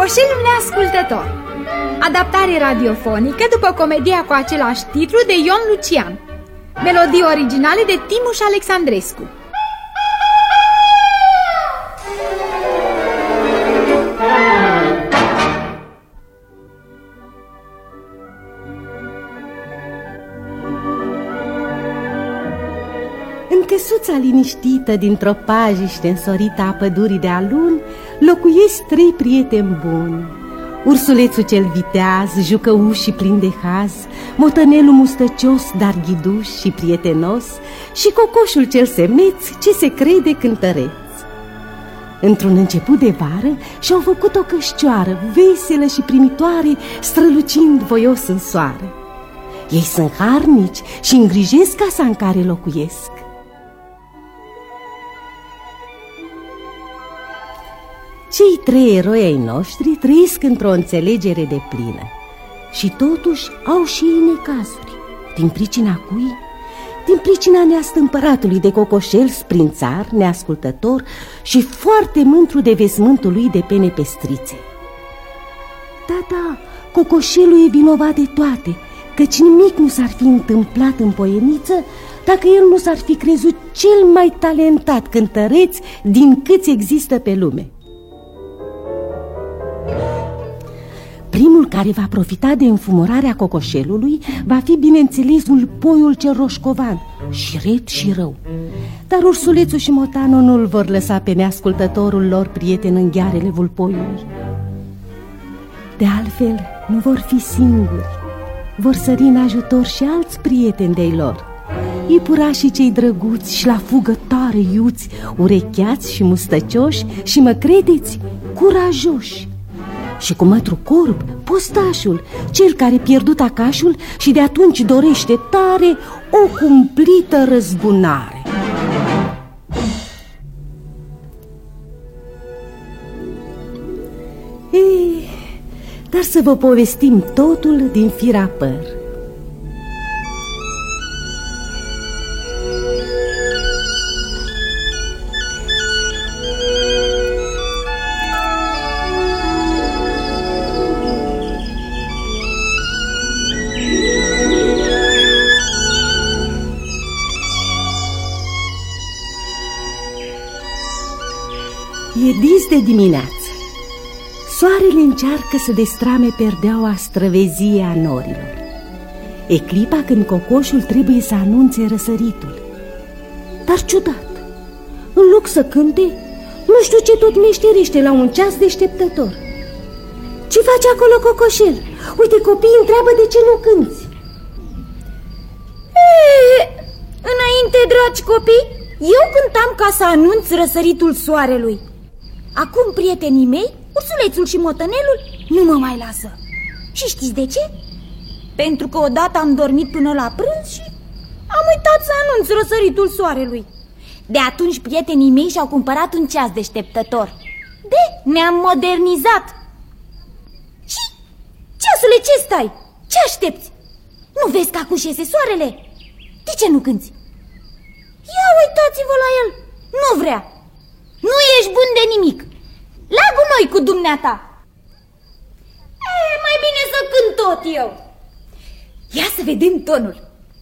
Cocoșelul neascultător. Adaptare radiofonică după comedia cu același titlu de Ion Lucian. Melodii originale de Timuș Alexandrescu. În căsuța liniștită dintr-o pajiște însorită a pădurii de aluni locuiesc trei prieteni buni. Ursulețul cel viteaz, jucăuș și plin de haz, motănelul mustăcios, dar ghiduș și prietenos, și cocoșul cel semeț, ce se crede cântăreț. Într-un început de vară și-au făcut o cășcioară veselă și primitoare, strălucind voios în soare. Ei sunt harnici și îngrijesc casa în care locuiesc. Cei trei eroi ai noștri trăiesc într-o înțelegere deplină și totuși au și ei necazuri. Din pricina cui? Din pricina neastâmpăratului de cocoșel, sprințar, neascultător și foarte mândru de vesmântul lui de pene pestrițe. Da, cocoșelul e vinovat de toate, căci nimic nu s-ar fi întâmplat în poieniță dacă el nu s-ar fi crezut cel mai talentat cântăreț din câți există pe lume. Primul care va profita de înfumurarea cocoșelului va fi, bineînțeles, vulpoiul cel roșcovan, și ret și rău. Dar ursulețul și motanul nu-l vor lăsa pe neascultătorul lor prieten în ghearele vulpoiului. De altfel, nu vor fi singuri. Vor sări în ajutor și alți prieteni de-ai lor, iepurașii cei drăguți și la fugă tare iuți, urecheați și mustăcioși și, mă credeți, curajoși. Și cu mătru corb, postașul, cel care pierdut acașul și de atunci dorește tare o cumplită răzbunare. Dar să vă povestim totul din fir a păr. E dis de dimineață. Soarele încearcă să destrame perdeaua străvezie a norilor. E clipa când cocoșul trebuie să anunțe răsăritul. Dar ciudat, în loc să cânte, nu știu ce tot meșterește la un ceas deșteptător. Ce faci acolo, cocoșel? Uite, copiii întreabă de ce nu cânți. Înainte, dragi copii, eu cântam ca să anunț răsăritul soarelui. Acum prietenii mei, ursulețul și motănelul, nu mă mai lasă. Și știți de ce? Pentru că odată am dormit până la prânz și am uitat să anunț răsăritul soarelui. De atunci prietenii mei și-au cumpărat un ceas deșteptător. Ne-am modernizat. Și, ceasule, ce stai? Ce aștepți? Nu vezi că acuși iese soarele? De ce nu cânti? Ia uitați-vă la el, nu vrea. Nu ești bun de nimic. La gunoi cu dumneata. Mai bine să cânt tot eu. Ia să vedem tonul.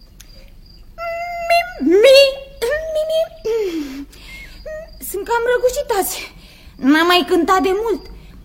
Sunt cam răgușit azi. N-am mai cântat de mult.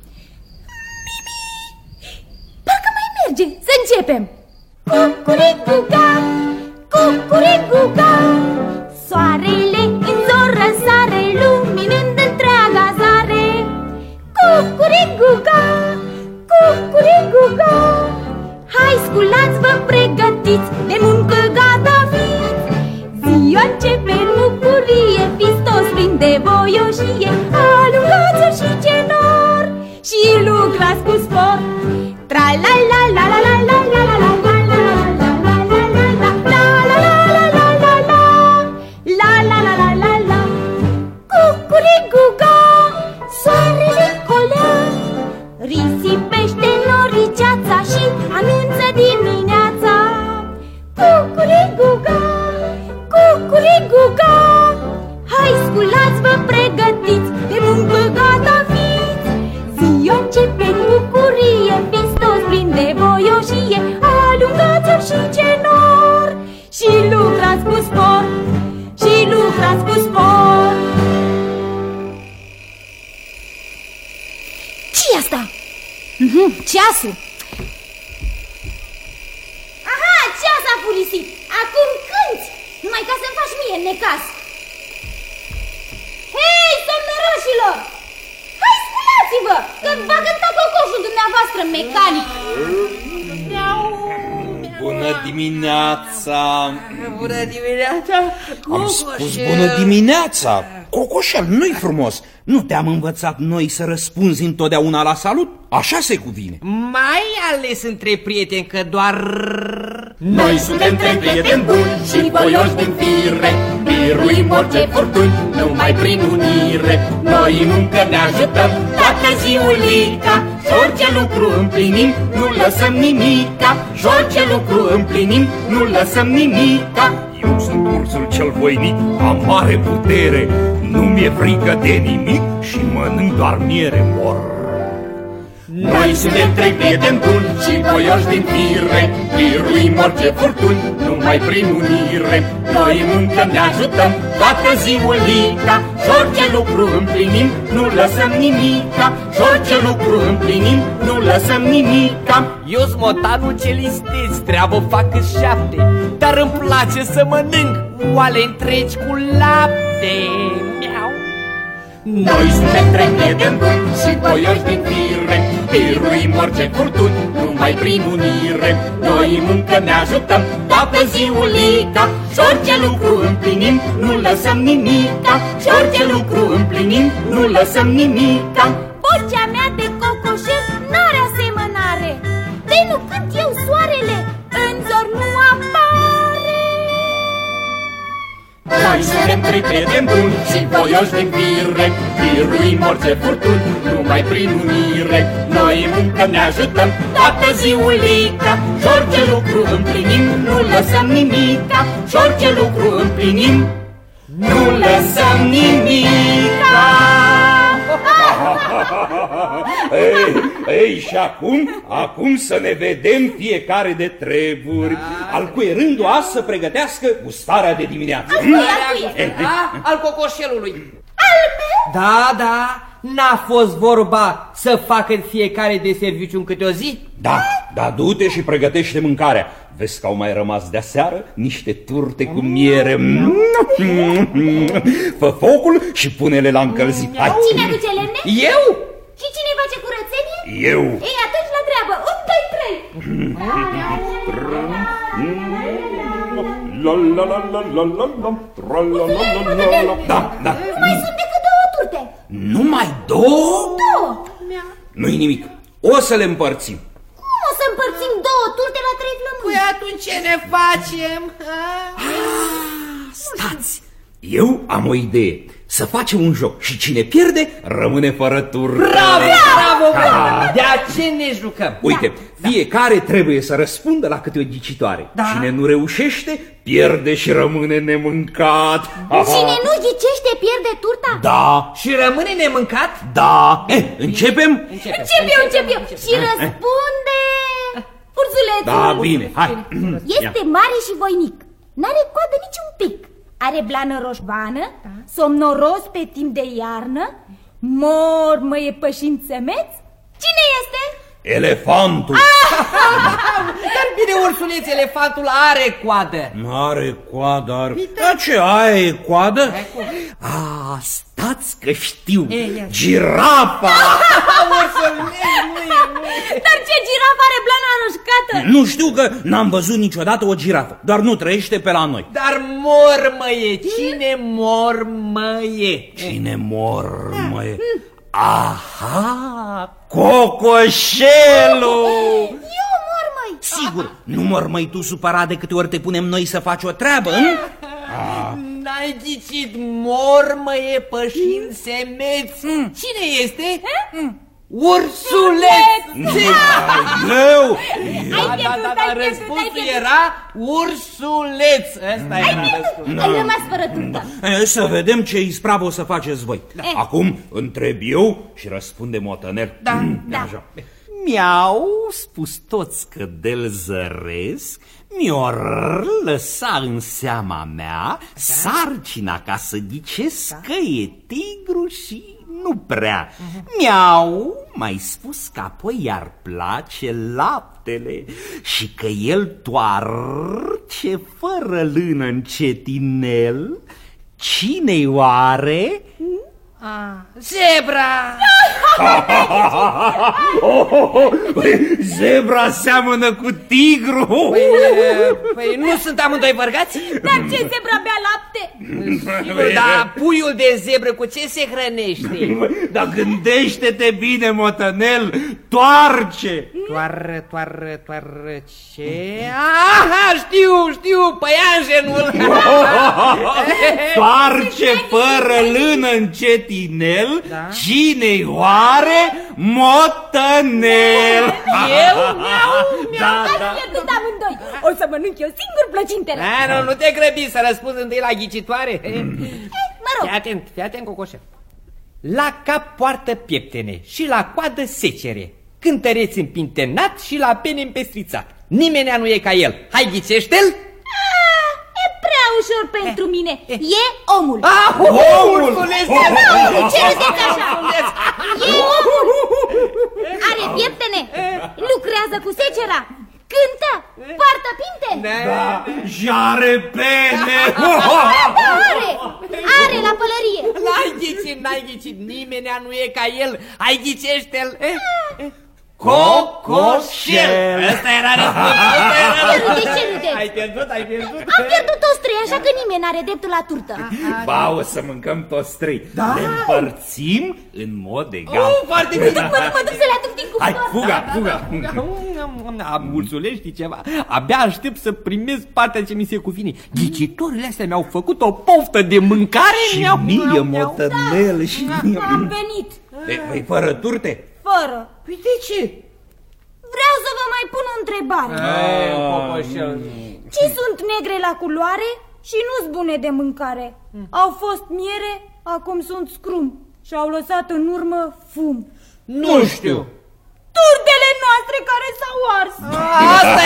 Parcă mai merge. Să începem. Cucuricuca, cucuricuca, soarele în zor răsare, luminând întreaga zare. Cucuricuca, cucuricuca, hai sculați, vă pregătiți, de muncă gata fiți. Ziua începe în bucurie, fiți toți plini de voioșie. Alungați-o și genor și lucrați cu spor. Tra-la-la-la-la-la-la-la-la-la. Soarele colea, risipește noriceața și anunță dimineața. Cucuriguga, cucuriguga, hai sculați, vă pregătiți, de muncă gata fiți. Ziua începe cu ceasul. Aha, ceas a furisit. Acum cânti, numai ca să-mi faci mie necaz. Hei, somnoroșilor! Hai, sculați-vă, că va cânta cocoșul dumneavoastră mecanic. Bună dimineața! Bună dimineața, Am spus bună dimineața! Cocoșel, nu-i frumos! Nu te-am învățat noi să răspunzi întotdeauna la salut? Așa se cuvine. Mai ales între prieteni, că doar... Noi suntem trei prieteni buni și voioși din fire, biruim orice furtuni, numai prin unire. Noi în muncă ne ajutăm toată ziulica, și orice lucru împlinim, nu lăsăm nimica. Și orice lucru împlinim, nu lăsăm nimica. Eu sunt ursul cel voinic, am mare putere, nu mi-e frică de nimic și mănânc doar miere mor. Noi suntem trei prieteni buni și voioși din fire, biruim orice furtuni, numai prin unire. Noi în muncă ne ajutăm toată ziulica, și orice lucru împlinim, nu lăsăm nimica. Și orice lucru împlinim, nu lăsăm nimica. Eu-s motanul ce listeț, treabă fac cât 7, dar îmi place să mănânc oale întregi cu lapte. Miau. Noi suntem trei prieteni buni și voioși din fire, biruim orice furtuni, numai prin unire. Noi în muncă ne ajutăm toată ziulica, și orice lucru împlinim, nu lăsăm nimica. Și orice lucru împlinim, nu lăsăm nimica. Vocea mea de cocoșel n-are asemănare, de nu cânt eu soarele, în zor nu apare. Noi suntem trei prieteni buni și voioși din fire, biruim orice furtuni, numai prin unire. Noi în muncă ne ajutăm toată ziulica, și orice lucru împlinim, nu lăsăm nimica. Și orice lucru împlinim, nu lăsăm nimica. Ei, și acum să ne vedem fiecare de treburi. Al cui rândul azi să pregătească gustarea de dimineață. Al cocoșelului. Da, da, n-a fost vorba să facă fiecare de serviciu în câte o zi? Da, du-te și pregătește mâncarea. Vezi că au mai rămas de-aseară niște turte cu miere. Fă focul și pune-le la încălzit. Hai. Cine aduce lemne? Eu? Și cine face curățenie? Eu. Ei, atunci la treabă, 1, 2, 3. Da. Mai sunt decât 2 turte. Numai 2? 2. Nu-i nimic. O să le împărțim. Cum o să împărțim 2 turte la 3 flămâni? Păi atunci ce ne facem? Stați! Eu am o idee. Să facem un joc și cine pierde rămâne fără turtă. Bravo! De ce ne jucăm? Uite, fiecare trebuie să răspundă la câte o ghicitoare. Cine nu reușește, pierde și rămâne nemâncat. Cine nu ghicește, pierde turta? Da. Și rămâne nemâncat? Da. Începem? Încep eu. Și răspunde ursulețul. Da, bine, hai. Este mare și voinic, n-are coadă nici un pic. Are blană roșbană, somnoros pe timp de iarnă, mormăie pășind țemeț. Cine este? Elefantul. Dar bine, ursuleț, elefantul are coadă. N-are coadă, are... Da, ce, aia e coadă? Stați că știu. Girafa. Dar ce girafă are blana roșcată? Nu știu, că n-am văzut niciodată o girafă. Doar nu trăiește pe la noi. Dar mormăie, cine mormăie? Cine mormăie? Aha, cocoșelul! Eu mormăi. Sigur, nu mormăi tu supărat de câte ori te punem noi să faci o treabă, N-ai ghicit, mormăie pășind semeț. Cine este? Ursuleț! Eu? Da, răspunsul era ursuleț. Ăsta era răspunsul. Ai rămas fără turtă. Să vedem ce ispravă o să faceți voi. Acum întreb eu și răspunde Motănel. Da. Mi-au spus toți că de-l zăresc, mi-or lăsa în seama mea sarcina ca să ghicesc că e tigru și nu prea. Mi-au mai spus că apoi i-ar place laptele și că el toarce fără lână încetinel. Cine-i oare? Zebra! Zebra seamănă cu tigru. Păi nu sunt amândoi bărgați? Dar ce zebra bea lapte? Sigur, dar puiul de zebră cu ce se hrănește? Dar gândește-te bine, motănel, toarce. Toară ce? Aha, știu, păianjenul. Toarce fără lână încetinel, cine-i oare? Motănel. Eu? Ați pierdut amândoi. O să mănânc eu singur plăcintele. Nu te grăbi să răspunzi întâi la ghicitoare. Mă rog. Fii atent, Cocoșel. La cap poartă pieptene și la coadă secere, cântăreț împintenat și la pene împestrițat. Nimenea nu e ca el. Hai, ghicește-l! E prea ușor pentru mine. E omul. Omul! Ce râdeți așa? E omul. Are pieptene, lucrează cu secera, cântă, poartă pinteni. Da, și are pene. Are la pălărie. N-ai ghicit, nimenea nu e ca el. Hai, ghicește-l! Cocoșel! Ăsta era răspunsul. Ce râdeți? Ai pierdut. Am pierdut toți trei, așa că nimeni n-are dreptul la turtă. Ba, o să mâncăm toți trei. Le împărțim în mod egal. Foarte bine. Mă duc să le aduc din Hai, cuptor. fuga. Mulțule, știi ceva? Abia aștept să primesc partea ce mi se cuvine. Ghicitorile astea mi-au făcut o poftă de mâncare. Și mie, motănel, și mie. Am venit. Păi fără turte? Fără. Păi de ce? Vreau să vă mai pun o întrebare. Ce sunt negre la culoare și nu-s bune de mâncare? Au fost miere, acum sunt scrum și au lăsat în urmă fum. Nu știu. Turtele noastre care s-au ars. Asta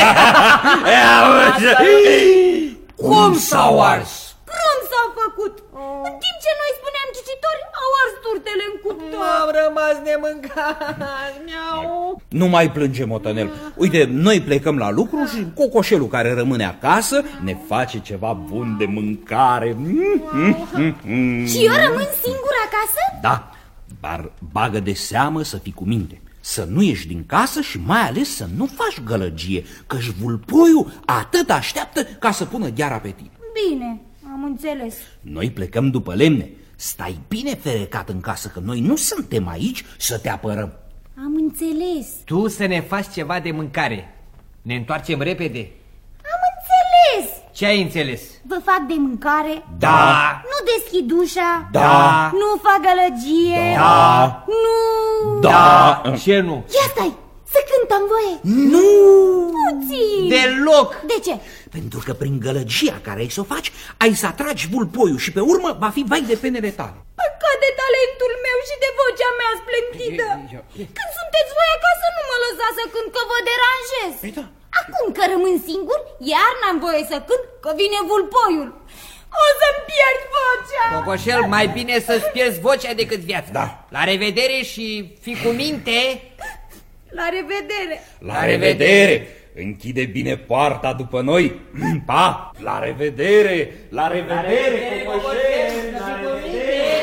e. Cum s-au ars? Cum s-au făcut? În timp ce noi spuneam ghicitori, au ars turtele în cuptor. M-am rămas nemâncat. Nu mai plânge, motănel. Uite, noi plecăm la lucru și cocoșelul care rămâne acasă ne face ceva bun de mâncare. Și eu rămân singur acasă? Da, dar bagă de seamă să fii cu minte. Să nu ieși din casă și mai ales să nu faci gălăgie, căci vulpoiul atât așteaptă ca să pună gheara pe tine. Bine, am înțeles. Noi plecăm după lemne. Stai bine ferecat în casă, că noi nu suntem aici să te apărăm. Am înțeles. Tu să ne faci ceva de mâncare. Ne întoarcem repede. Am înțeles. Ce ai înțeles? Vă fac de mâncare? Da. Nu deschid ușa? Da. Nu fac gălăgie? Da. Nu... Da. Ce nu? Ia stai, să cântăm voie. Nu. Puțin. Deloc. De ce? Pentru că prin gălăgia care ai să o faci, ai să atragi vulpoiul și pe urmă va fi vai de penele tale. Păcat de talentul meu și de vocea mea splendidă. Când sunteți voi acasă, nu mă lăsați să cânt, că vă deranjez. Păi da. Acum că rămân singur, iar n-am voie să cânt, că vine vulpoiul. O să-mi pierd vocea. Cocoșel, mai bine să-ți pierzi vocea decât viața. Da. La revedere și fii cu minte. La revedere. La revedere! Închide bine poarta după noi. Pa! La revedere! La revedere, cocoșel! La revedere!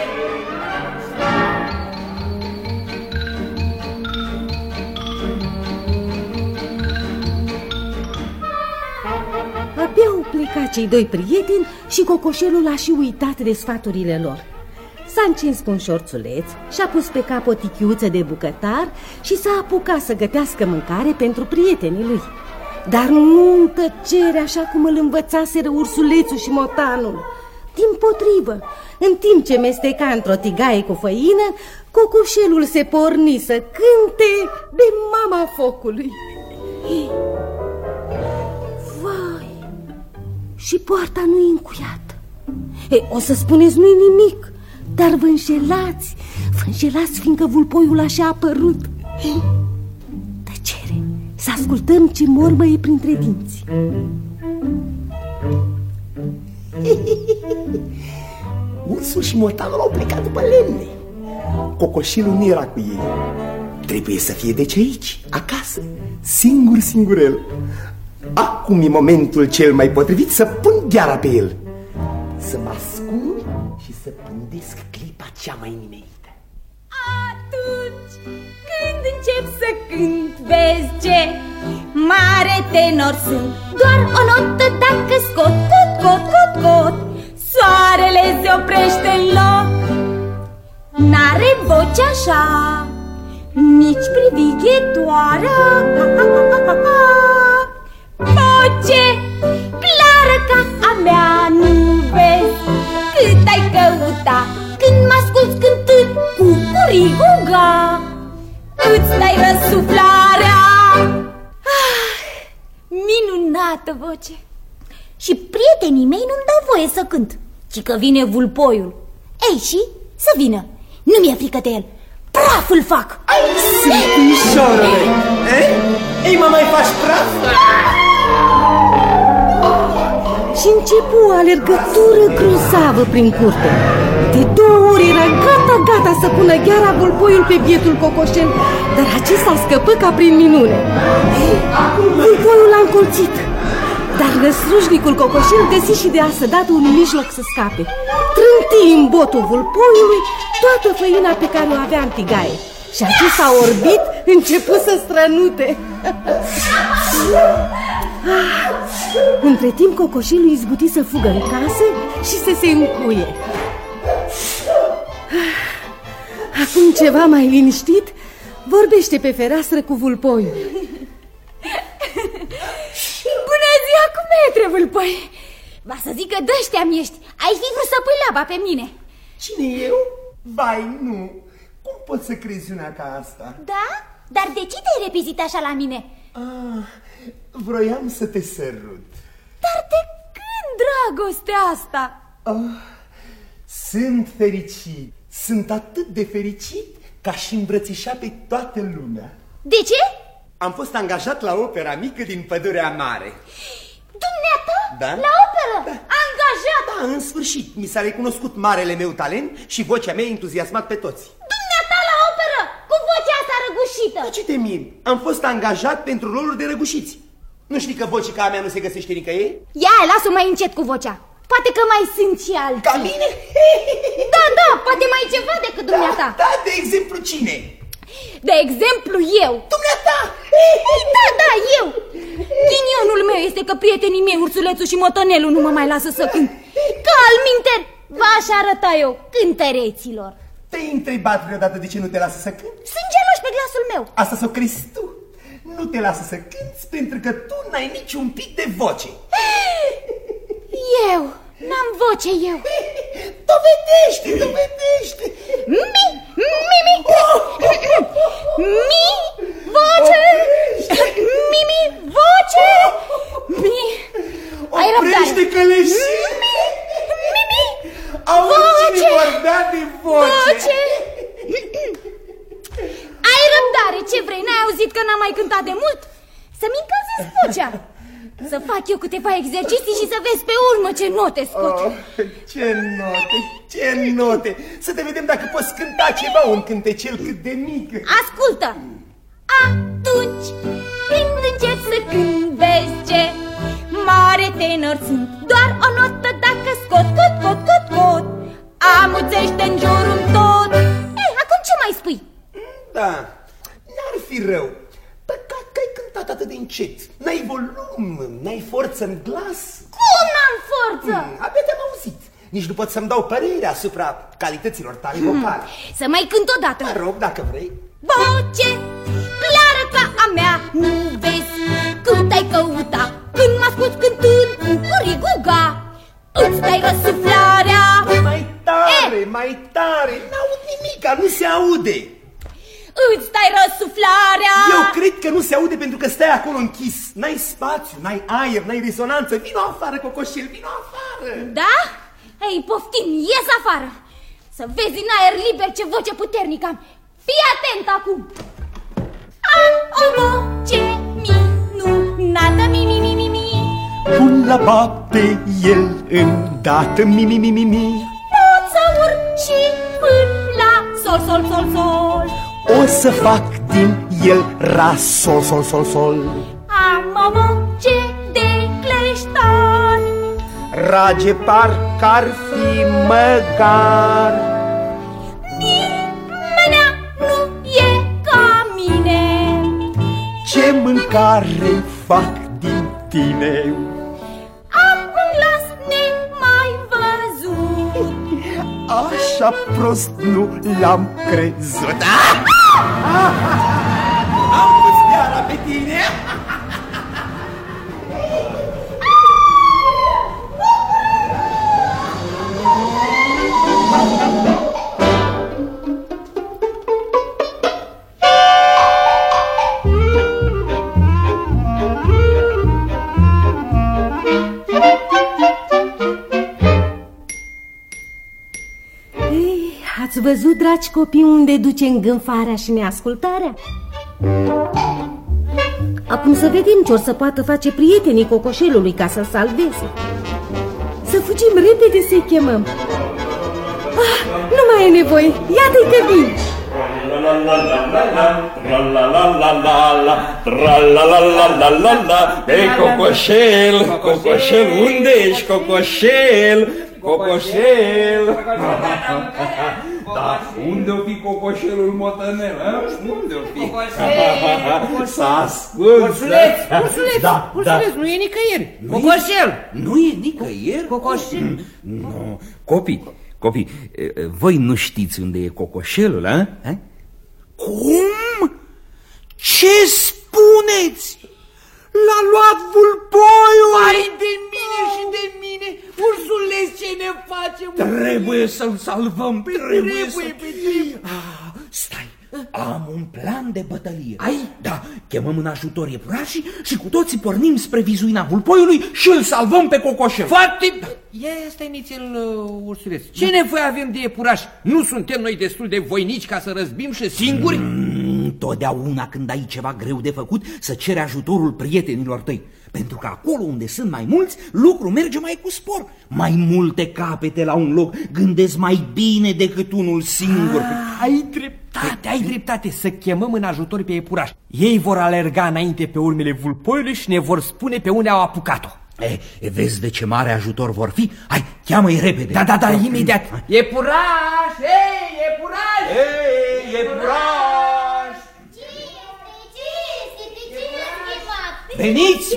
Abia au plecat cei doi prieteni și cocoșelul a și uitat de sfaturile lor. S-a încins cu un șorțuleț, și-a pus pe cap o tichiuță de bucătar și s-a apucat să gătească mâncare pentru prietenii lui. Dar nu în tăcere, așa cum îl învățaseră ursulețul și motanul. Dimpotrivă, în timp ce mesteca într-o tigaie cu făină, cocoșelul se porni să cânte de mama focului. Vai, și poarta nu-i încuiată. O să spuneți, nu-i nimic, dar vă înșelați, fiindcă vulpoiul așa a apărut. Tăcere, să ascultăm ce mormăie printre dinți. Ursul și motanul au plecat după lemne. cocoșelul nu era cu ei. Trebuie să fie deci aici, acasă, singurel. Acum e momentul cel mai potrivit să pun gheara pe el, să mă ascund și să pândesc clipa cea mai nimerită. Atunci când încep să cânt, vezi ce mare tenor sunt. Doar o notă dacă scot, cot, soarele se oprește în loc. N-are voce așa, nici privighetoarea. Voce clară ca a mea, nu vezi cât ai căuta când mă asculți cântând cu curiguga. Îți dai răsuflarea. Minunată voce. Și prietenii mei nu-mi dau voie să cânt, ci că vine vulpoiul. Ei, și să vină, nu mi-e frică de el. Praful fac. Simțișorule, ei mă mai faci praf? Și începu o alergătură grozavă prin curte. De 2 ori era gata să pună gheara vulpoiul pe bietul cocoșel, dar acesta scăpă ca prin minune. Vulpoiul l-a încolțit, dar răslujnicul cocoșel găsi și de asădat un mijloc să scape. Trânti în botul vulpoiului toată făina pe care o avea în tigaie și acesta orbit începu să strănute. Între timp cocoșelul izbuti să fugă în casă și să se încuie. Acum, ceva mai liniștit, vorbește pe fereastră cu vulpoiul. Bună ziua, cum e, vulpoi? Va să zic că de-ăștia-mi ești. Ai fi vrut să pui laba pe mine. Cine eu? Vai, nu. Cum poți să crezi una ca asta? Da? Dar de ce te-ai repezit așa la mine? Vroiam să te sărut. Dar de când dragostea asta? Sunt fericit. Sunt atât de fericit ca și îmbrățișa pe toată lumea. De ce? Am fost angajat la opera mică din Pădurea Mare. Dumneata? Da? La operă? Da. Angajat? Da, în sfârșit. Mi s-a recunoscut marele meu talent și vocea mea entuziasmat pe toți. Dumneata la operă? Cu vocea asta răgușită? De ce te miri? Am fost angajat pentru roluri de răgușiți. Nu știi că vocea a mea nu se găsește nicăieri? Ia, lasă-o mai încet cu vocea. Poate că mai sunt și alții. Ca mine? Da, poate mai ceva decât dumneata. Da, de exemplu cine? De exemplu eu. Dumneata? Da, eu. Ghinionul meu este că prietenii mei, ursulețul și motonelul, nu mă mai lasă să cânt. Că alminteri v-aș arăta eu cântăreților. Te-ai întrebat vreodată de ce nu te lasă să cânti? Sunt geloși pe glasul meu. Asta s-o crezi tu. Nu te lasă să cânti pentru că tu n-ai niciun pic de voce. Eu n-am voce, eu. Dovedește. Mi, voce. Mi, voce. Ai răbdare. Oprește călășii. Auzi cine vorbea de voce. Ai răbdare, ce vrei? N-ai auzit că n-am mai cântat de mult? Să-mi încălzesc vocea. Să fac eu câteva exerciții și să vezi pe urmă ce note scot. Ce note. Să te vedem dacă poți cânta ceva, un cântecel cât de mic. Ascultă. Atunci când încep să cânt, vezi ce mare tenor sunt. Doar o notă dacă scot, cot, amuțește în jurul tot. Acum ce mai spui? Da, n-ar fi rău. Păcat că ai cântat atât de încet. N-ai volum, n-ai forță în glas. Cum n-am forță? Abia te-am auzit. Nici nu pot să-mi dau părere asupra calităților tale vocale. Să mai cânt odată. Mă rog, dacă vrei. Voce clară ca a mea, nu vezi cât ai căuta când mă asculți cântând cu curiguga. Îți dai răsuflarea. Mai tare. N-aud nimica, nu se aude. Îți dai răsuflarea. Eu cred că nu se aude pentru că stai acolo închis. N-ai spațiu, n-ai aer, n-ai rezonanță. Vino afară, cocoșel, vino afară. Da? Ei, poftim, ies afară. Să vezi în aer liber ce voce puternică am. Fii atent acum. Am o voce minunată, mi. Pun la bate el îndată, mi. Pot să urc și până la sol, sol, sol, sol. O să fac din el ra, sol, sol, sol, sol. Am o voce de cleștar, Rage parcă-ar fi măgar. Nimeni nu e ca mine. Ce mâncare fac din tine? Am un glas nemai văzut. Așa prost nu l-am crezut. Am pus iara pe tine. Ați văzut, dragi copii, unde duce îngânfarea și neascultarea? Acum să vedem ce or să poată face prietenii cocoșelului ca să-l salveze. Să fugim repede să-i chemăm. Nu mai e nevoie, iată-i că vin. Ei, cocoșel, cocoșel, unde ești, cocoșel? Cocoșel! Da, unde-o fi cocoșelul motănel, a? Unde-o fi? S-a ascuns! Ursuleț, nu e nicăieri! Cocoșel! Nu e nicăieri? Cocoșel! Nu, copii, voi nu știți unde e cocoșelul, a? Cum? Ce spuneți? L-a luat vulpoiul! Hai de mine și de mine! Ursuleț, ce ne facem? Trebuie să-l salvăm! Trebuie! Stai! Am un plan de bătălie. Ai? Da, chemăm în ajutor iepurașii și cu toții pornim spre vizuina vulpoiului și îl salvăm pe cocoșel. Foarte... Ia stai nițel, ursuleț. Ce nevoie avem de iepurași? Nu suntem noi destul de voinici ca să răzbim și singuri? Totdeauna când ai ceva greu de făcut, să ceri ajutorul prietenilor tăi. Pentru că acolo unde sunt mai mulți, lucrul merge mai cu spor. Mai multe capete la un loc gândesc mai bine decât unul singur. Ai dreptate, să chemăm în ajutor pe iepurași. Ei vor alerga înainte pe urmele vulpoiului și ne vor spune pe unde au apucat-o. Vezi de ce mare ajutor vor fi? Hai, cheamă-i repede. Da, imediat. Iepuraș! Hei, iepuraș! Hei, iepuraș! Veniți!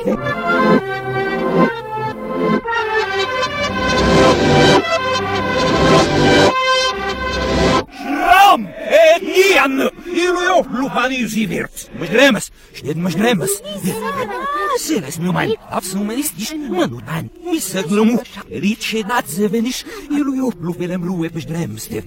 Ram! Ian! Ilu luhani zivirts. Măjremes! Știet măjremes! Seles nu mai apsu menistiș, mănutan. Mi să glămu. Rice dat zeveniș. Ilu luvelem lue păjremste.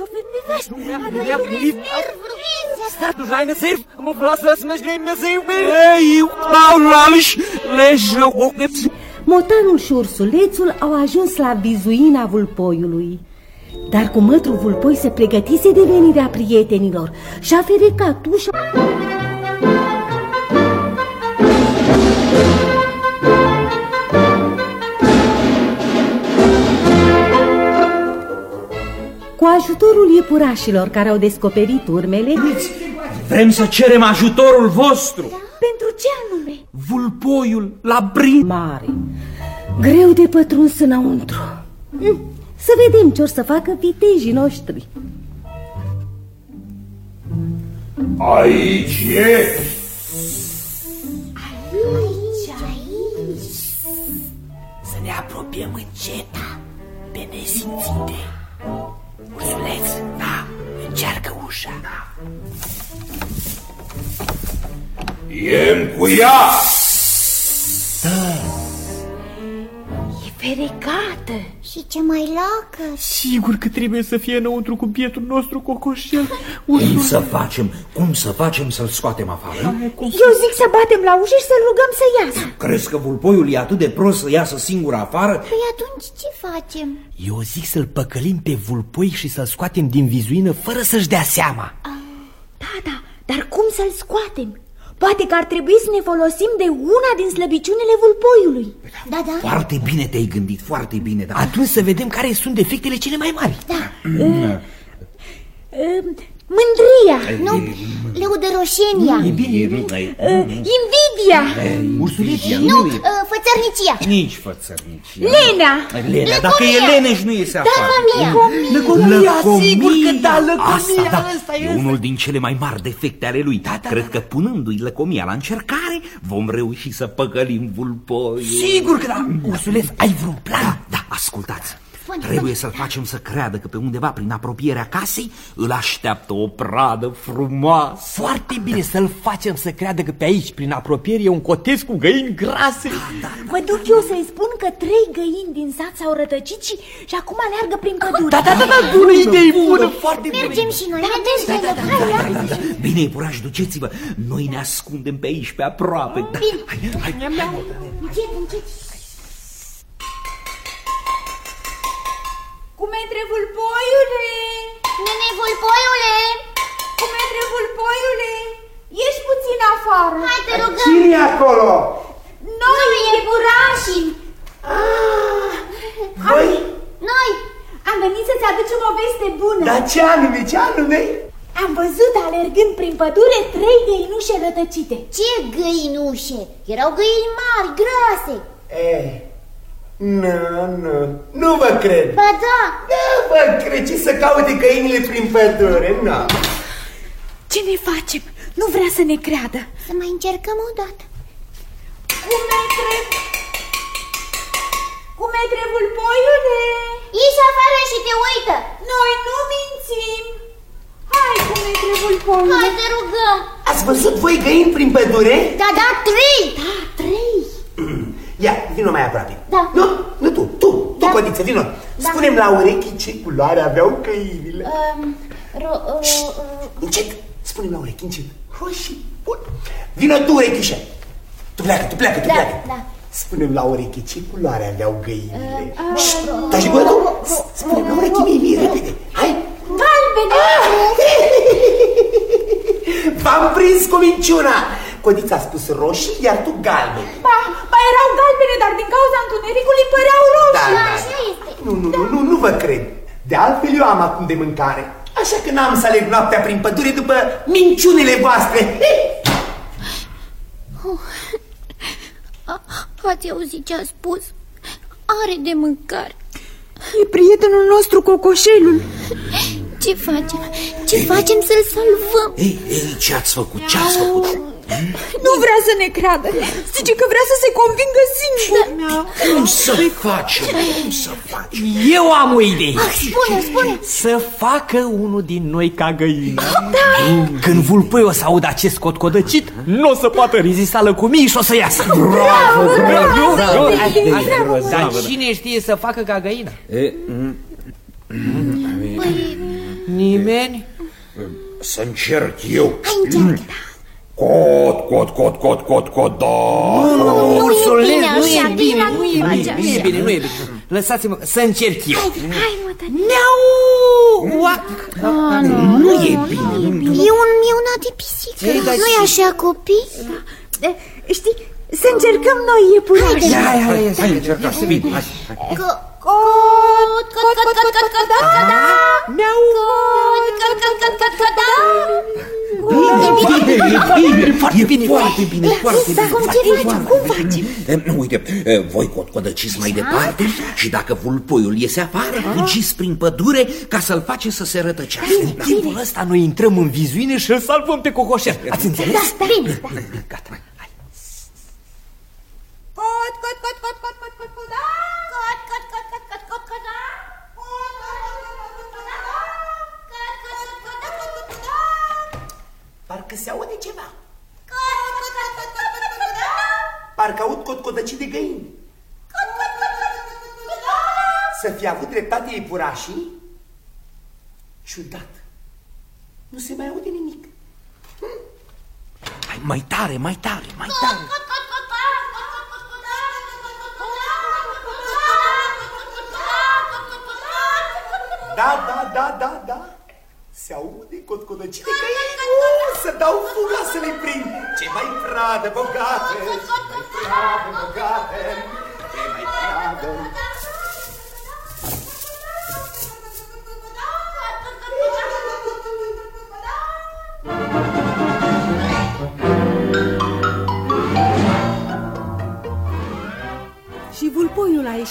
Statul vai na serv, mă vlasă să măjrem na serv. Ei, Paulaliș, lejă ocheps. Motanul și ursulețul au ajuns la vizuina vulpoiului. Dar cu mătrul vulpoi se pregătise de venirea prietenilor și-a ferecat ușa. Cu ajutorul iepurașilor care au descoperit urmele... Vrem să cerem ajutorul vostru. Pentru ce anume? Vulpoiul la brin mare, greu de pătruns înăuntru. Să vedem ce or să facă vitejii noștri. Aici e! Să ne apropiem încet, pe nesimțite. Ursuleț, da, încearcă ușa. E-mi cu ea! E ferecată. Și ce mai lacă? Sigur că trebuie să fie înăuntru cu bietul nostru cocoșel. Cum să facem să-l scoatem afară? Eu zic să batem la ușă și să-l rugăm să iasă. Crezi că vulpoiul e atât de prost să iasă singur afară? Păi atunci ce facem? Eu zic să-l păcălim pe vulpoi și să-l scoatem din vizuină fără să-și dea seama. Da, dar cum să-l scoatem? Poate că ar trebui să ne folosim de una din slăbiciunile vulpoiului. Da. Foarte bine te-ai gândit, foarte bine. Da. Atunci să vedem care sunt defectele cele mai mari. Da. Mândria. Nu, leuderoșenia. Invidia. Ursuliția. Nu, fățărnicia. Nici fățărnicia. Lena. Lenea, dacă e leneș, nu iese afară. Lăcomia, sigur că da, lăcomia. Asta e unul din cele mai mari defecte ale lui. Cred că punându-i lăcomia la încercare, vom reuși să păcălim vulpoiul. Sigur că da. Ursuleț, ai vreun plan? Da, ascultați. Trebuie să-l facem să creadă că pe undeva prin apropierea casei îl așteaptă o pradă frumoasă. Foarte bine să-l facem să creadă că pe aici, prin apropiere, e un cotez cu găini grase. Mă duc eu să-i spun că 3 găini din sat s-au rătăcit și acum aleargă prin pădure. Da, bună idee, bună, foarte bună. Mergem și noi, mergem. Bine, iepurași, duceți-vă. Noi ne ascundem pe aici, pe aproape. Hai. Încet. Cumetre vulpoiule! Nene vulpoiule! Cumetre vulpoiule! Ieși puțin afară! Hai, te rugăm! Cine e acolo? Noi, iepurașii! Voi? Noi! Am venit să-ți aducem o veste bună! Dar ce anume? Am văzut alergând prin pădure 3 găinușe rătăcite. Ce găinușe? Erau găini mari, grase. Nu vă cred. Ba da. Da, vă cred. Ce să caute găinile prin pădure? Nu. Ce ne facem? Nu vrea să ne creadă. Să mai încercăm o dată. Cumetre vulpoiule! Ieși afară și te uită. Noi nu mințim. Hai, cumetre vulpoiule! Hai, te rugăm. Ați văzut voi găini prin pădure? Da, 3. Da, 3. Ia, vino mai aproape. Da. Nu tu, Codiță, vino. Da. Spune-mi la urechi ce culoare aveau găinile. Încet, spune-mi la urechi, încet. Roșii, bun. Vino tu, urechiușa. Tu pleacă. Da. Spune-mi la urechi ce culoare aveau găinile. Taci gura tu. Spune-mi la urechi mie, repede. Hai. Galbene! V-am prins cu minciuna. Codița a spus roșii, iar tu galbene. Ba erau galbene, dar din cauza întunericului păreau roșii. Da. Nu vă cred. De altfel eu am acum de mâncare. Așa că n-am să aleg noaptea prin pădure după minciunile voastre. Ați auzit ce a spus? Are de mâncare. E prietenul nostru, cocoșelul. Ce facem să-l salvăm? Ei, ce ați făcut? Nu vrea să ne creadă. Zice că vrea să se convingă singur. Cum să facem? Eu am o idee. Spune. Să facă unul din noi ca găină. Când vulpoiul o să audă acest cotcodăcit, nu o să poată rezista lăcomiei și o să iasă. Bravo! Dar cine știe să facă ca găină? Nimeni? Să încerc eu. Cot, da. Ursuleț, nu e bine. Lăsați-mă să încerc eu. Hai, mă, Nu e bine. E un miunat de pisică. Nu-i așa, copii? Știi, să încercăm noi, iepurași. Hai, încercați, să vin. Foarte bine. Cum facem? Uite, voi cotcodăciți mai departe și dacă vulpoiul iese afară, fugiți prin pădure ca să-l faceți să se rătăcească. În timpul ăsta noi intrăm în vizuine și îl salvăm pe cocoșel. Ați înțeles? Da, bine. Gata, hai. Parcă se aude ceva. Parcă aud cotcodăcii de găini. Să fi avut dreptate iepurașii? Ciudat. Nu se mai aude nimic. Hai, mai tare. Da. Se aude cotcodăcii de găini. Să dau fuga să le prind. Ce mai pradă bogată.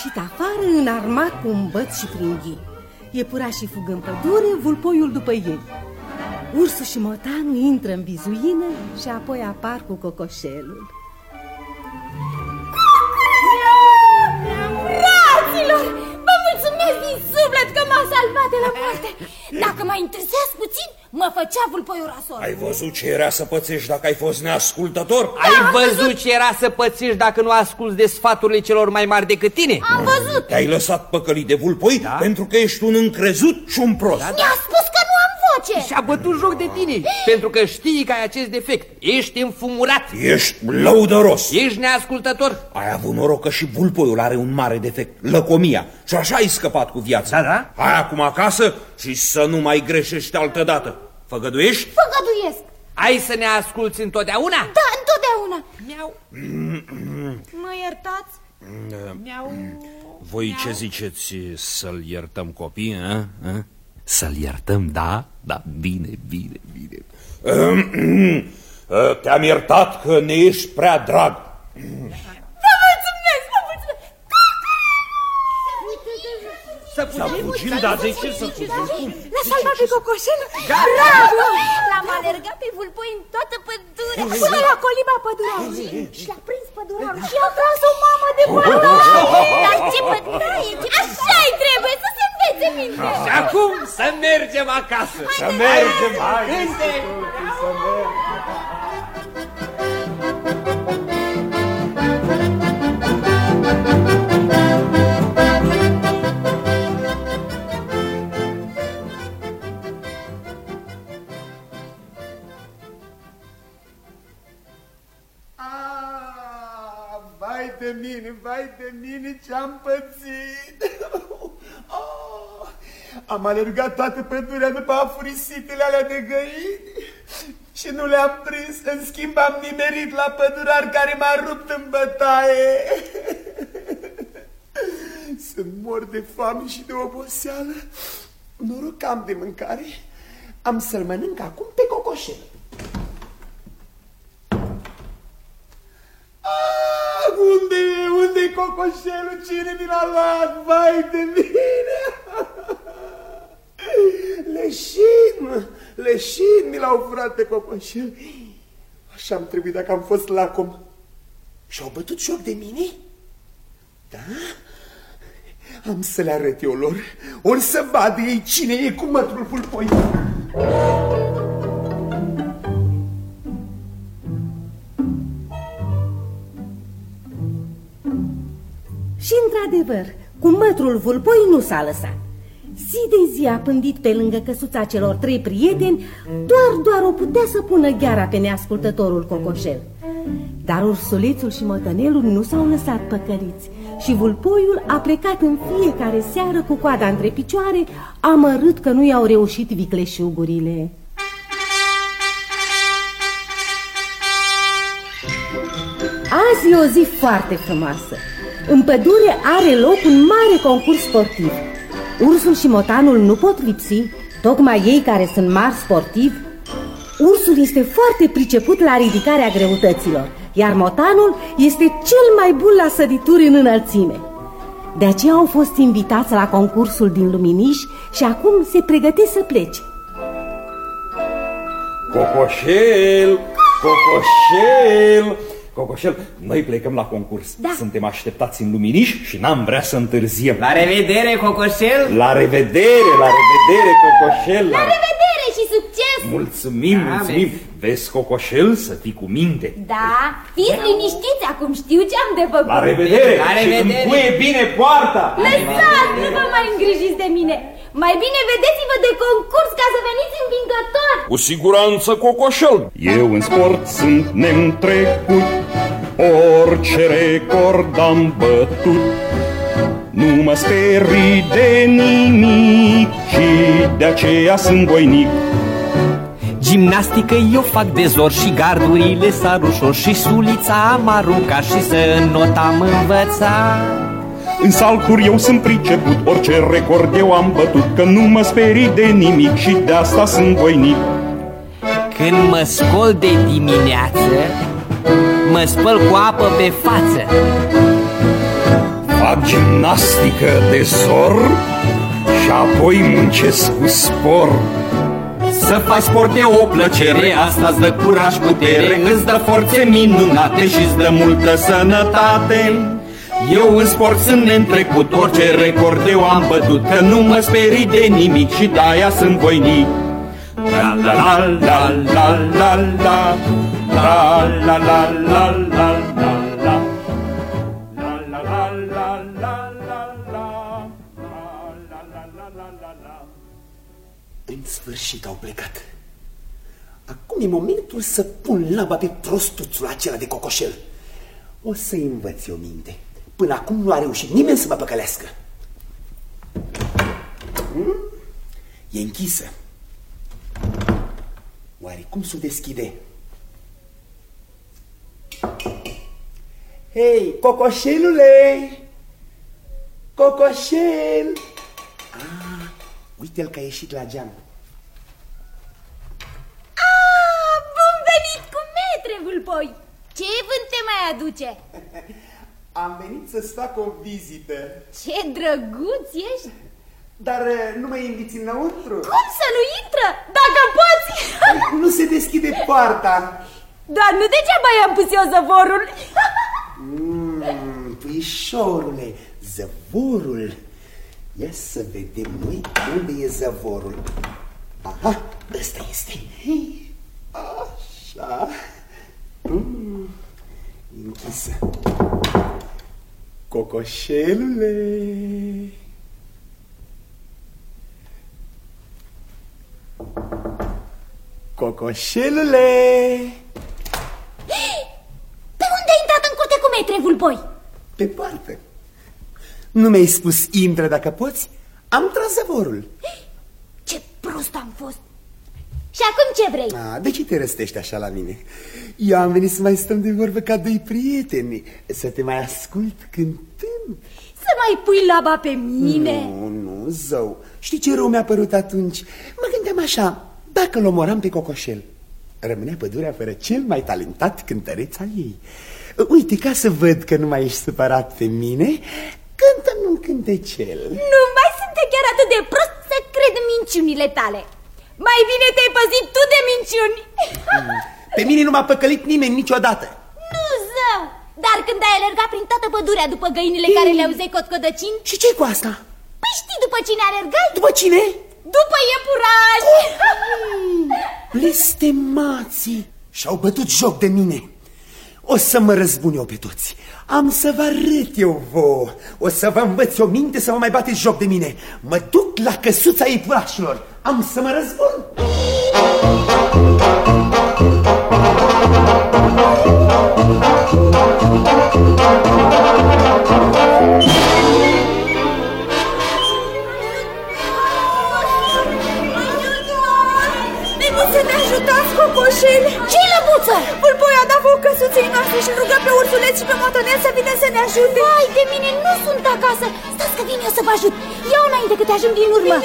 ieșit afară înarmat cu un băț și pringhii. Iepurașii fug în pădure, vulpoiul după ei. Ursul și motanul intră în bizuină și apoi apar cu cocoșelul. Fraților, vă mulțumesc din suflet că m-a salvat de la moarte. Dacă mai întârziați puțin, mă făcea vulpoiul rasol. Ai văzut ce era să pățești dacă ai fost neascultător? Ai văzut ce era să pățești dacă nu asculți de sfaturile celor mai mari decât tine? Am văzut. Te-ai lăsat păcălit de vulpoi pentru că ești un încrezut și un prost. Mi-a spus că nu am voce. Și-a bătut joc de tine, pentru că știi că ai acest defect. Ești înfumurat. Ești lăudăros. Ești neascultător. Ai avut noroc că și vulpoiul are un mare defect, lăcomia. Și așa ai scăpat cu viața. Da? Hai acum acasă și să nu mai greșești altădată. Făgăduiești? Făgăduiesc. Ai să ne asculți întotdeauna? Da, întotdeauna. Miau. Mă iertați? Miau. Voi ce ziceți, să-l iertăm copii, a? Să-l iertăm, da? Da, bine. Te-am iertat că ne ești prea drag. Vă mulțumesc. Să fugim, dar de ce să fugim? L-a salvat pe cocoșelul? Bravo! L-am alergat pe vulpoi în toată pădurea, până la coliba pădurarului. Și l-a prins pădurarul și a tras o mamă de bătaie. Dar ce bătaie! Așa-i trebuie, să se învețe minte. Și acum să mergem acasă. Să mergem, hai! Vai de mine ce-am pățit! Am alergat toată pădurea după afurisitele alea de găini și nu le-am prins. În schimb am nimerit la pădurar care m-a rupt în bătaie. Sunt mor de foame și de oboseală. Noroc am de mâncare. Am să-l mănânc acum pe cocoșel. Unde-i cocoșelul? Cine mi l-a luat? Vai de mine! Leșin mi l-au furat pe cocoșel. Așa am trebuit dacă am fost lacom. Și-au bătut joc de mine? Da? Am să le arăt eu lor. Ori să vadă ei cine e cu mătrul vulpoi. Și într-adevăr, cu mătrul vulpoi nu s-a lăsat. Zi de zi a pândit pe lângă căsuța celor trei prieteni, doar o putea să pună gheara pe neascultătorul cocoșel. Dar ursulețul și mătănelul nu s-au lăsat păcăliți și vulpoiul a plecat în fiecare seară cu coada între picioare, amărât că nu i-au reușit vicleșugurile. Azi e o zi foarte frumoasă. În pădure are loc un mare concurs sportiv. Ursul și motanul nu pot lipsi, tocmai ei care sunt mari sportivi. Ursul este foarte priceput la ridicarea greutăților, iar motanul este cel mai bun la sărituri în înălțime. De aceea au fost invitați la concursul din Luminiș și acum se pregătesc să plece. Cocoșel, noi plecăm la concurs. Da. Suntem așteptați în Luminiș și n-am vrea să întârziem. La revedere, cocoșel! La revedere, Cocoșel! La revedere și succes! Mulțumim! Vezi, Cocoșel, să fii cu minte. Da, fiți liniștiți, acum știu ce am de făcut. La revedere! La revedere! Și încuie bine poarta! Lăsați, nu vă mai îngrijiți de mine. Mai bine vedeți-vă de concurs ca să veniți învingători. Cu siguranță, Cocoșel. Eu în sport sunt neîntrecut, orice record am bătut. Nu mă sperii de nimic și de aceea sunt voinic. Gimnastică eu fac de zor și gardurile sar ușor și sulița am aruncat și să not am învățat. În salcuri eu sunt priceput, orice record eu am bătut, că nu mă sperii de nimic și de asta sunt voinic. Când mă scol de dimineață, mă spăl cu apă pe față. Fac gimnastică de zor și apoi muncesc cu spor. Să faci sport e o plăcere, asta îți dă curaj, putere, îți dă forțe minunate și îți dă multă sănătate. Eu în sport sunt neîntrecut, orice record eu am bătut, că nu mă sperii de nimic și de-aia sunt voinic. La la la la la la la la la la la la la. În sfârșit au plecat. Acum e momentul să pun laba pe prostuțul acela de cocoșel. O să-i învăț eu minte. Până acum nu a reușit nimeni să mă păcălească. E închisă. Oare cum s-o deschide? Hei, cocoșelule! Cocoșel! Uite-l că a ieșit la geam. Bun venit cu metre, Vulpoi! Ce vânt te mai aduce? Am venit să-ți fac o vizită. Ce drăguț ești! Dar nu mă inviți înăuntru? Cum să nu intră? Dacă poți! Nu se deschide poarta. Dar nu degeaba i-am pus eu zăvorul. Puișorule, zăvorul. Ia să vedem noi unde e zăvorul. Aha, ăsta este. Așa. Închisă. Cocoșelule. Cocoșelule. Pe unde ai intrat în curte cu metre, Vulpoi? Pe poartă. Nu mi-ai spus intră dacă poți? Am tras zăvorul. Ce prost am fost. Și acum ce vrei? De ce te răstești așa la mine? Eu am venit să mai stăm de vorbă ca doi prieteni. Să te mai ascult cântând. Să mai pui laba pe mine? Nu, zău. Știi ce rău mi-a părut atunci? Mă gândeam așa, dacă l omoram pe cocoșel, rămânea pădurea fără cel mai talentat cântăreț al ei. Uite, ca să văd că nu mai ești supărat pe mine, cântă-mi un cântecel. Nu mai sunt chiar atât de prost să cred minciunile tale. Mai bine te-ai păzit tu de minciuni. Pe mine nu m-a păcălit nimeni niciodată. Nu, zău, dar când ai alergat prin toată pădurea după găinile care le auzeai cotcodăcini. Și ce-i cu asta? Păi știi după cine alergai? După cine? După iepurași. Blestemații și-au bătut joc de mine. O să mă răzbun eu pe toți. Am să vă arăt eu vouă. O să vă învăț o minte să vă mai bateți joc de mine. Mă duc la căsuța iepurașilor. Am să mă răzbun. Să ne ajutați, cocoșel! Ce-i lăbuță? Vulpoi a dat foc căsuței noastre și ruga pe ursuleț și pe motonel să vină să ne ajute. Vai de mine, nu sunt acasă. Stați că vin eu să vă ajut. Iau înainte că te ajung din urmă.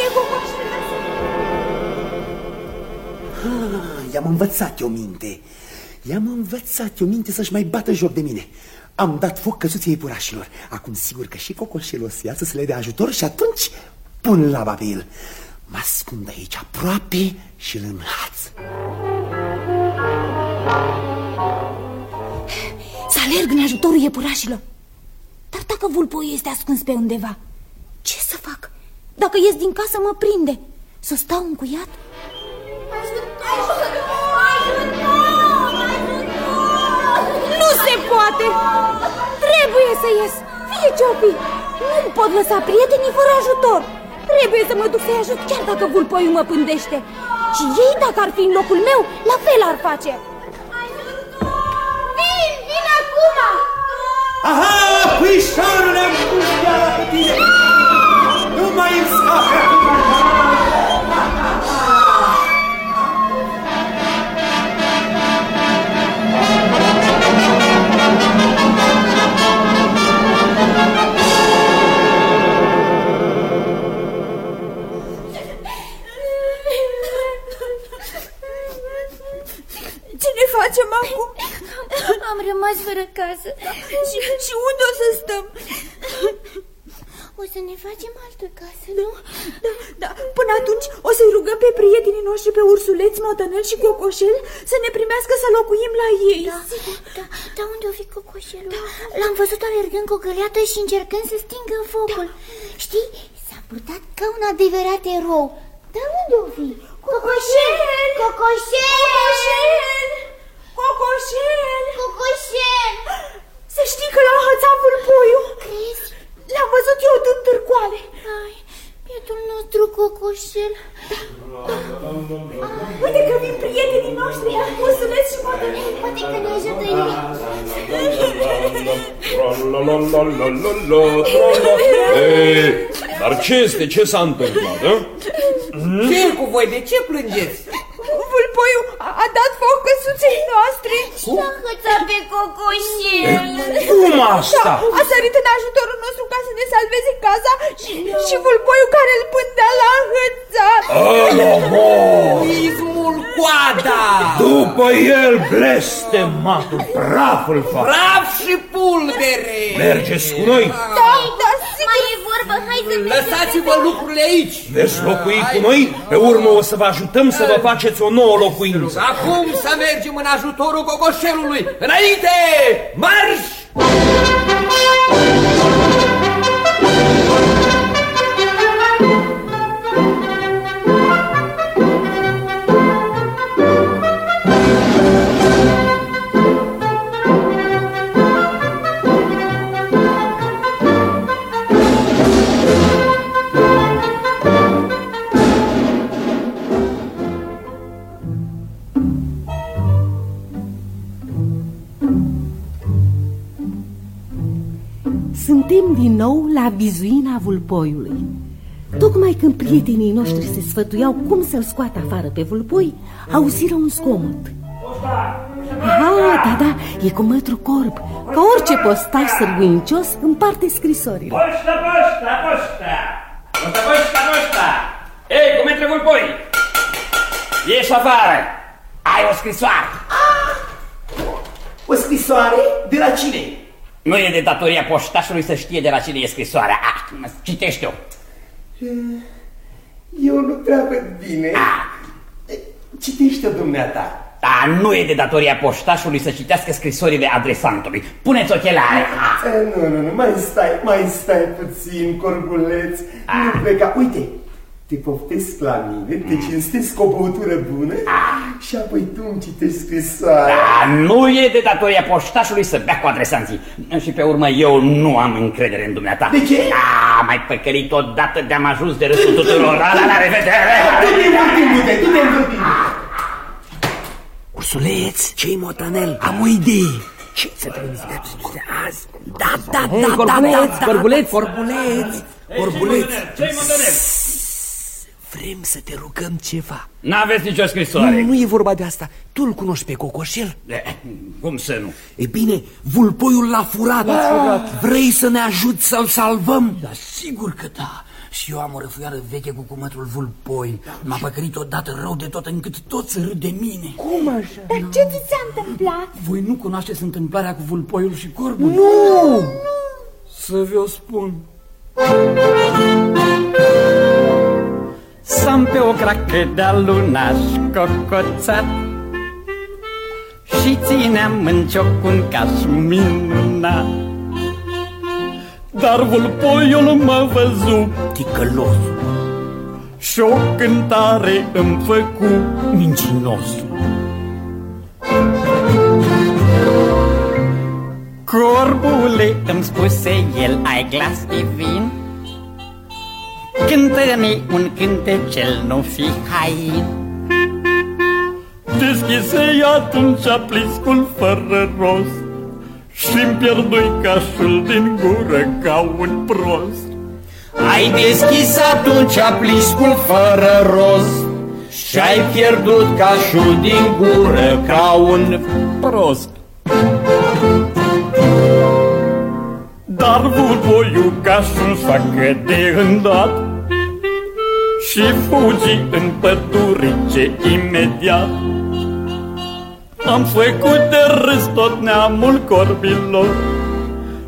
I-am învățat eu minte. I-am învățat eu minte să-și mai bată joc de mine. Am dat foc căsuței iepurașilor. Acum sigur că și cocoșelul o să iasă să le dea ajutor și atunci pun laba pe el. Mă ascund aici aproape și îl înhaț. Să alerg în ajutorul iepurașilor. Dar dacă Vulpoi este ascuns pe undeva, ce să fac? Dacă ies din casă mă prinde. Să stau încuiat? Nu se poate! Trebuie să ies, fie ce-o fi. Nu pot lăsa prietenii fără ajutor. Trebuie să mă duc să-i ajut chiar dacă Vulpoiul mă pândește. Și ei, dacă ar fi în locul meu, la fel ar face. Vin acum! Aha, puișorule, am pus chiar pe tine. Nu mai îmi scape. Ce ne facem acum? Am rămas fără casă. Și unde o să stăm? să ne facem altă casă. Da. Până atunci o să-i rugăm pe prietenii noștri, pe ursuleț, motanel și cocoșel, să ne primească să locuim la ei. Da, unde o fi cocoșelul? L-am văzut alergând cu o găleată și încercând să stingă focul. Știi, s-a purtat ca un adevărat erou. Dar unde o fi? Cocoșel! Să știi că l-a înhățat vulpoiul. Crezi? L-am văzut eu dând târcoale. Ai, bietul nostru cocoșel. Uite că vin prietenii noștri, ursuleț și motanel. Poate că ne ajută ei. Ei, dar ce este? Ce s-a întâmplat, a? Ce cu voi? De ce plângeți? Vulpoiul a dat foc căsuței noastre. Și-a hățat pe cocoșel. Cum asta? A sărit în ajutorul nostru ca să ne salveze casa și vulpoiul care îl pândea l-a hățat. Ismul coada! După el blestematul, praful fac. Praf și pulbere! Mergeți cu noi? Da, sigur. Mai e vorbă, hai să mergem. Lăsați-vă lucrurile aici! Veți locui cu noi? Pe urmă o să vă ajutăm să vă faceți o nouă locuință. Acum să mergem în ajutorul cocoșelului! Înainte! Marș! Suntem din nou la vizuina vulpoiului. Tocmai când prietenii noștri se sfătuiau cum să-l scoată afară pe vulpoi, auziră un zgomot. Da, e cu mătru Corb. Ca orice postaș sârguinicios împarte scrisorile. Poșta! Ei, cum intre vulpoi? Ieși afară! Ai o scrisoare! O scrisoare? De la cine? Nu e de datoria poștașului să știe de la cine e scrisoarea. Citește-o. Eu nu prea văd bine. Citește-o, dumneata. Nu e de datoria poștașului să citească scrisorile adresantului. Puneți ochelari. Nu, mai stai puțin, corbuleț. Nu pleca. Uite, te poftesc la mine, te cinstesc cu o băutură bună și apoi tu îmi citești scrisoarea. Nu e de datoria poștașului să bea cu adresanții. Și pe urmă eu nu am încredere în dumneata. De ce? Mai păcălit odată de-am ajuns de râsul tuturor. La revedere! Du-te în timp. Ursuleț, ce-i motanel? Am o idee. Ce să trimiți azi? Corbuleț. Ce-i motanel? Vrem să te rugăm ceva. N-aveți nicio scrisoare. Nu e vorba de asta. Tu îl cunoști pe cocoșel? Cum să nu? E bine, vulpoiul l-a furat. Vrei să ne ajuți să-l salvăm? Da, sigur că da. Și eu am o răfuială veche cu cumătul vulpoi. M-a păcălit odată rău de tot încât toți râd de mine. Cum așa? Dar ce ți s-a întâmplat? Voi nu cunoașteți întâmplarea cu vulpoiul și corbul? Nu! Să vi-o spun. Sam pe o cracă de-a lunaș cocoțat și țineam în cioc un caș minunat. Dar vulpoiul mă văzu ticălos și-o cântare îmi făcu mincinosul. Corbule, îmi spuse el, ai glas divin, cântă-ne un cântecel, nu fi hain. Deschise atunci pliscul fără rost și-mi pierdui cașul din gură ca un prost. Ai deschis atunci pliscul fără rost și-ai pierdut cașul din gură ca un prost. Dar vulpoiul cașul facă de îndat și fugi în pădurice imediat. Am făcut de râs tot neamul corbilor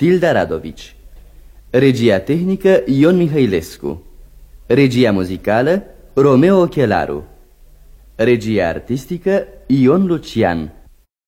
Tilda Radovici. Regia tehnică Ion Mihailescu. Regia muzicală Romeo Ochelaru. Regia artistică Ion Lucian.